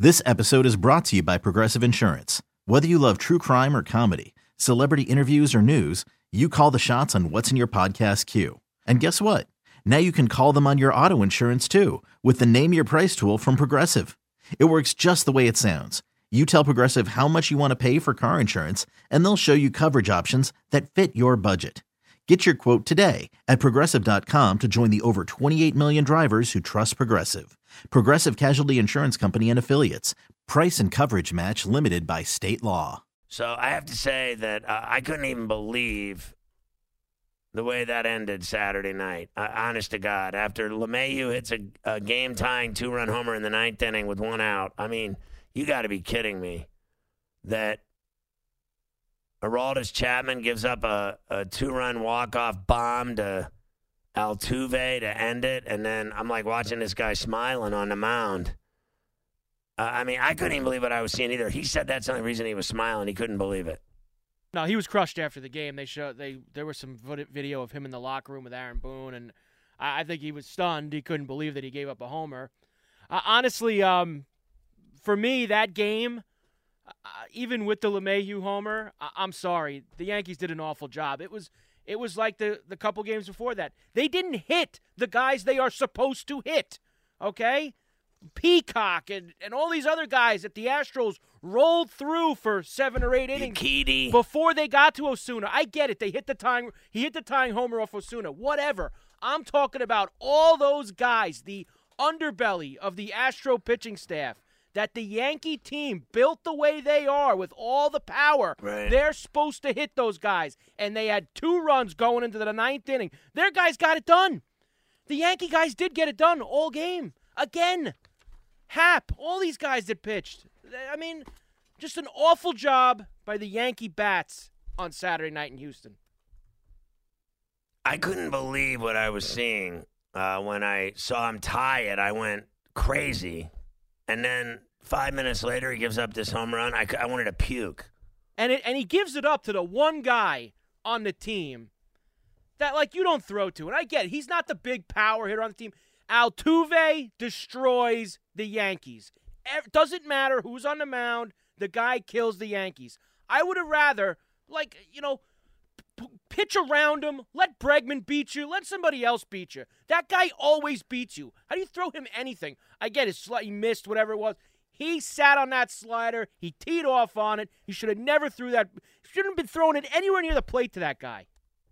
This episode is brought to you by Progressive Insurance. Whether you love true crime or comedy, celebrity interviews or news, you call the shots on what's in your podcast queue. And guess what? Now you can call them on your auto insurance too with the Name Your Price tool from Progressive. It works just the way it sounds. You tell Progressive how much you want to pay for car insurance, and they'll show you coverage options that fit your budget. Get your quote today at Progressive.com to join the over 28 million drivers who trust Progressive. Progressive Casualty Insurance Company and Affiliates. Price and coverage match limited by state law. So I have to say that I couldn't even believe the way that ended Saturday night. Honest to God. After LeMahieu hits a game-tying two-run homer in the ninth inning with one out, I mean, you got to be kidding me that Aroldis Chapman gives up a two-run walk-off bomb to Altuve to end it, and then I'm like watching this guy smiling on the mound. I mean, I couldn't even believe what I was seeing either. He said that's the only reason he was smiling. He couldn't believe it. No, he was crushed after the game. There was some video of him in the locker room with Aaron Boone, and I think he was stunned. He couldn't believe that he gave up a homer. Honestly, for me, that game, even with the LeMahieu homer, I'm sorry, the Yankees did an awful job. It was like the couple games before that. They didn't hit the guys they are supposed to hit, okay? Peacock and all these other guys that the Astros rolled through for 7 or 8 innings before they got to Osuna. I get it. He hit the tying homer off Osuna. Whatever. I'm talking about all those guys, the underbelly of the Astro pitching staff, that the Yankee team built the way they are with all the power. Right. They're supposed to hit those guys, and they had 2 runs going into the ninth inning. Their guys got it done. The Yankee guys did get it done all game. Again, Happ, all these guys that pitched. I mean, just an awful job by the Yankee bats on Saturday night in Houston. I couldn't believe what I was seeing when I saw him tie it. I went crazy. And then 5 minutes later, he gives up this home run. I wanted to puke. And he gives it up to the one guy on the team that, like, you don't throw to. And I get it. He's not the big power hitter on the team. Altuve destroys the Yankees. Doesn't matter who's on the mound. The guy kills the Yankees. I would have rather, pitch around him. Let Bregman beat you. Let somebody else beat you. That guy always beats you. How do you throw him anything? I get it. He missed whatever it was. He sat on that slider. He teed off on it. He should have never threw that. Shouldn't have been throwing it anywhere near the plate to that guy.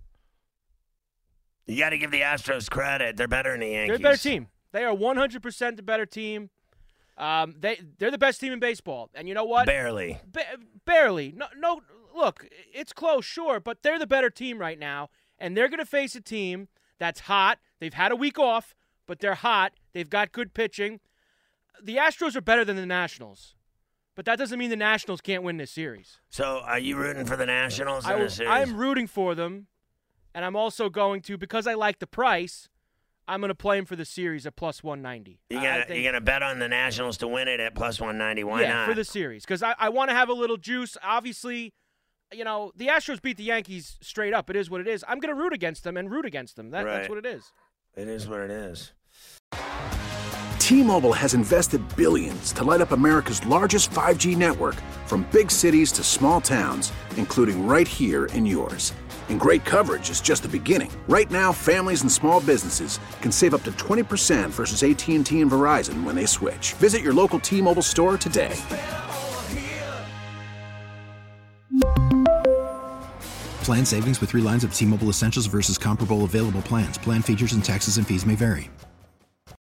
You got to give the Astros credit. They're better than the Yankees. They're a better team. They are 100% the better team. They're the best team in baseball. And you know what? Barely. Barely. No. Look, it's close, sure, but they're the better team right now. And they're going to face a team that's hot. They've had a week off, but they're hot. They've got good pitching. The Astros are better than the Nationals. But that doesn't mean the Nationals can't win this series. So are you rooting for the Nationals in this series? I'm rooting for them. And I'm also going to, because I like the price, I'm going to play him for the series at plus 190. You're going to bet on the Nationals to win it at plus 190. Why not? Yeah, for the series. Because I want to have a little juice. Obviously, the Astros beat the Yankees straight up. It is what it is. I'm going to root against them and root against them. That's what it is. It is what it is. T-Mobile has invested billions to light up America's largest 5G network, from big cities to small towns, including right here in yours. And great coverage is just the beginning. Right now, families and small businesses can save up to 20% versus AT&T and Verizon when they switch. Visit your local T-Mobile store today. Plan savings with 3 lines of T-Mobile Essentials versus comparable available plans. Plan features and taxes and fees may vary.